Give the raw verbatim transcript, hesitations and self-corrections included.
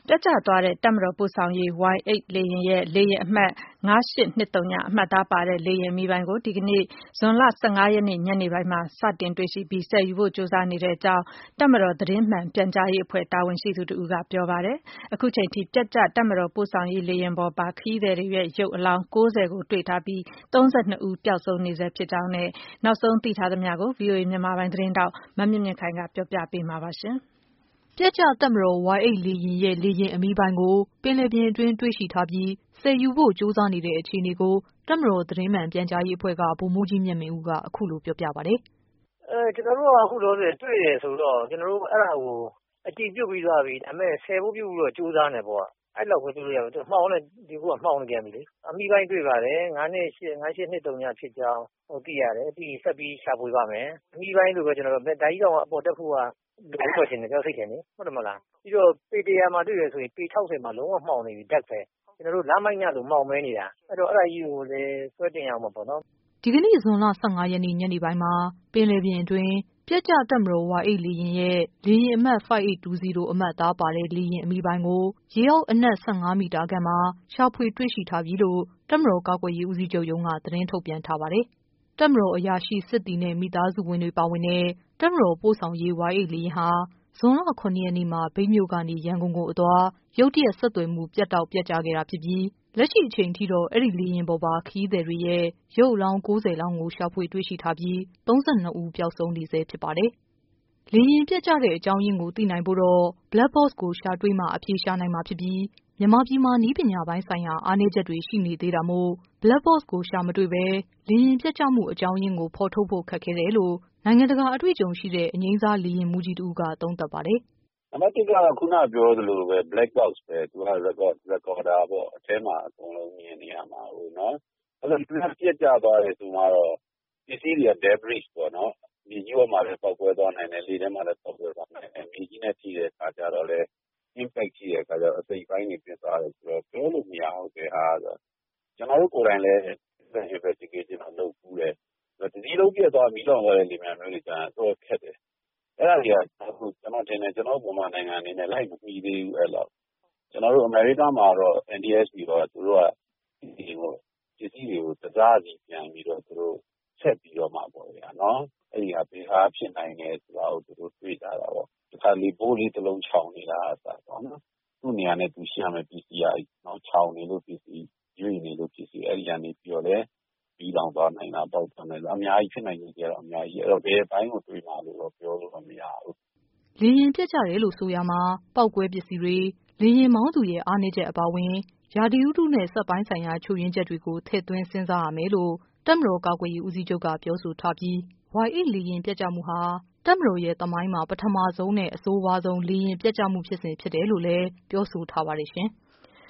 ပျက်ကျသွားတဲ့တပ်မတော်ပို့ဆောင်ရေး ဝိုင်အိတ် လေယာဉ်ရဲ့ လေယာဉ်အမှတ် ၅၈၂၀ အမှတ်အသားပါတဲ့ လေယာဉ်အမည်ပိုင်ကို ဒီကနေ့ ဇွန်လ ၁၅ ရက်နေ့ ညနေပိုင်းမှာ စတင်တွေ့ရှိပြီး ဆယ်ယူဖို့ ကြိုးစားနေကြောင်း တပ်မတော်သတင်းမှန်ပြန်ကြားရေးအဖွဲ့ တာဝန်ရှိသူတစ်ဦးက ပြောပါတယ်။ အခုချိန်ထိ ပျက်ကျ တပ်မတော်ပို့ဆောင်ရေးလေယာဉ်ပေါ်ပါ ခရီးသည်တွေရဲ့ ရုပ်အလောင်း ၉၀ ကို တွေ့ထားပြီး ၃၂ ဦး ပျောက်ဆုံးနေဆဲဖြစ်ကြောင်းနဲ့ နောက်ဆုံးသိထားသမျှကို ဗွီအိုအေမြန်မာပိုင်းသတင်းထောက် မမြင့်မြင့်ခိုင်က ပြောပြပေးမှာပါ။ ပျက်ကျတပ်မတော် ဝိုင်အိတ်လေယာဉ်ရဲ့ လေယာဉ်အမည်ပိုင်ကို ပင်လယ်ပြင်အတွင်းတွေ့ရှိထားပြီး ဆယ်ယူဖို့ ကြိုးစားနေတဲ့အခြေအနေကို တပ်မတော်သတင်းမှန်ပြန်ကြားရေးအဖွဲ့က ဗိုလ်မှူးကြီးမြတ်မင်းဦးက အခုလိုပြောပြပါတယ်။ “အဲကျနော်တို့ကအခုလောလောဆယ်တွေ့တယ်ဆိုတော့ ကျနော်တို့အဲဒါကိုအတည်ပြုပြီးသွားပြီ။ ဒါပေမဲ့ဆယ်ဖို့ပြုဖို့တော့ကြိုးစားနေပေါ့။ အဲ့လောက်ပဲပြောလို့ရမယ်။ မှောင်လည်းဒီခုကမှောင်နေပြန်ပြီလေ။ အမည်ပိုင်းတွေ့ပါတယ်။ ၅၈၂၀ဖြစ်ကြောင်းသိရတယ်။ ပြီးရင်ဆက်ပြီးရှာဖွေပါမယ်။ အမည်ပိုင်းလို့ပဲကျနော်တို့ ဒါကြီးတောင်အပေါ်တက်ဖို့ကလိုမယ်ထင်တယ် ကျွန်တော်စိတ်ထင်လေ။ ဟုတ်တယ်မဟုတ်လား။ ပြီးတော့ပေတစ်ရာမှာတွေ့တယ်ဆိုရင် ပေ ၆၀မှာလုံးဝမှောင်နေပြီ Dark ပဲ။ ကျနော်တို့လမ်းပိုင်းညလိုမှောင်မဲနေတာ အဲ့တော့အဲ့ဒါကြီးကိုလည်းဆွဲတင်ရအောင်မှာပေါ့နော်။ ” ဒီကနေ့ ဇွန်လ ၁၅ ရက်နေ့ ညနေပိုင်းမှာ ပင်လယ်ပြင်အတွင်း ပျက်ကျတပ်မတော် ဝိုင်အိတ်လေယာဉ်ရဲ့ လေယာဉ်အမှတ် ၅၈၂၀ အမှတ်အသားပါတဲ့ လေယာဉ်အမည်ပိုင်ကို ရေအောက်အနက် ၁၅ မီတာခန့်မှာ ရှာဖွေတွေ့ရှိထားပြီလို့ တပ်မတော်ကာကွယ်ရေးဦးစီးချုပ်ရုံးက သတင်းထုတ်ပြန်ထားပါတယ်။ တပ်မတော်အရာရှိစစ်သည်နဲ့ မိသားစုဝင်တွေပါဝင်တဲ့ တပ်မတော်ပို့ဆောင်ရေး ဝိုင်အိတ်လေယာဉ်ဟာ ဇွန်လ ၇ ရက်နေ့မှာ မြိတ်မြို့ကနေ ရန်ကုန်ကိုအသွား ရုတ်တရက်ဆက်သွယ်မှု ပြတ်တောက်ပျက်ကျခဲ့တာဖြစ်ပြီး လက်ရှိအချိန်ထိတော့ အဲ့ဒီလေယာဉ်ပေါ်ပါ ခရီးသည်တွေရဲ့ ရုပ်အလောင်း ၉၀ လောင်းကို ရှာဖွေတွေ့ရှိထားပြီး ၃၂ ဦး ပျောက်ဆုံးနေဆဲဖြစ်ပါတယ်။ လေယာဉ်ပျက်ကျတဲ့အကြောင်းရင်းကို သိနိုင်ဖို့တော့ Black Box ကိုရှာတွေ့မှ အဖြေရှာနိုင်မှာဖြစ်ပြီး မြန်မာပြည်မှာ နည်းပညာပိုင်းဆိုင်ရာ အားနည်းချက်တွေရှိနေသေးတာမို့ Black Box ကိုရှာမတွေ့ပဲ လေယာဉ်ပျက်ကျမှုအကြောင်းရင်းကို ဖော်ထုတ်ဖို့ခက်ခဲတယ်လို့ နိုင်ငံတကာအတွေ့အကြုံရှိတဲ့ အငြိမ်းစားလေယာဉ်မှူးကြီးတစ်ဦးက သုံးသပ်ပါတယ်။ “နံပါတ်တစ်ကတော့ခုနပြောသလိုပဲ Black Box ပဲ။ သူက record recorder ပေါ့။ အထဲမှာအကုန်လုံးမြင်နေရမှာကိုနော်။ အဲ့တော့ပျက်ကျသွားတယ်ဆိုမှတော့ ပစ္စည်းတွေက debris ပေါ့နော်။ မြေကြီးပေါ်မှာလည်းပေါက်ကွဲသွားနိုင်တယ်။ လေထဲမှာလည်းပေါက်ကွဲသွားနိုင်တယ်။ မြေကြီးနဲ့ထိတဲ့အခါကျတော့လည်း impact ရှိတဲ့အခါကျတော့ အစိတ်အပိုင်းတွေဖြစ်သွားတယ်ဆိုတော့ ပြောလို့မရဘူးဘယ်ဟာကဆိုတာ။ ကျွန်တော်တို့ကိုယ်တိုင်လည်း investigation တော့လုပ်ဖူးတယ်။ တစ်စီးလုံးပျက်သွားမီးလောင်သွားတဲ့လေယာဉ်မျိုးတွေကျရင်တော်တော်ခက်တယ်။ အဲ့ဒါတွေကအခုကျွန်တော်ထင်တယ် ကျွန်တော်တို့မြန်မာနိုင်ငံအနေနဲ့လိုက်မမီသေးဘူးအဲ့လောက်။ ကျွန်တော်တို့အမေရိကန်မှာတော့ အန် တီ အက်စ် စီ ကသူတို့ကပစ္စည်းတွေကိုတစစီပြန်ပြီးတော့သူတို့ဆက်ပြီးတော့မှပေါ့ဗျာနော်။ အဲ့ဒီဟာဘယ်ဟာဖြစ်နိုင်လဲဆိုတာကိုသူတို့တွေ့ကြတာပေါ့။ တခါတလေဘိုးလေးတစ်လုံးချောင်နေတာကအစပေါ့နော်။ သူ့နေရာနဲ့သူရှိရမယ့်ပစ္စည်းကချောင်နေလို့ပစ္စည်းရွေ့နေလို့ပစ္စည်းအဲ့ဒီကနေပြီးတော့လည်းမီးလောင်သွားနိုင်တာပေါက်သွားနိုင်တာအများကြီးဖြစ်နိုင်ခြေကတော့အများကြီးအဲ့တော့ဘယ်အပိုင်းကိုတွေးမှာလို့တော့ပြောလို့တော့မရဘူး။ ” လေယာဉ်ပျက်ကျတယ်လို့ဆိုရာမှာ ပေါက်ကွဲပစ္စည်းတွေ၊ လေယာဉ်မောင်းသူရဲ့အားနည်းချက်အပါအဝင် ရာသီဥတုနဲ့စက်ပိုင်းဆိုင်ရာချို့ယွင်းချက်တွေကို ထည့်သွင်းစဉ်းစားရမယ်လို့ တပ်မတော်ကာကွယ်ရေးဦးစီးချုပ်ကပြောဆိုထားပြီး ဝိုင်အိတ်လေယာဉ်ပျက်ကျမှုဟာ တပ်မတော်ရဲ့သမိုင်းမှာ ပထမဆုံးနဲ့အဆိုးဝါးဆုံးလေယာဉ်ပျက်ကျမှုဖြစ်စဉ်ဖြစ်တယ်လို့လည်း ပြောဆိုထားပါတယ်ရှင်။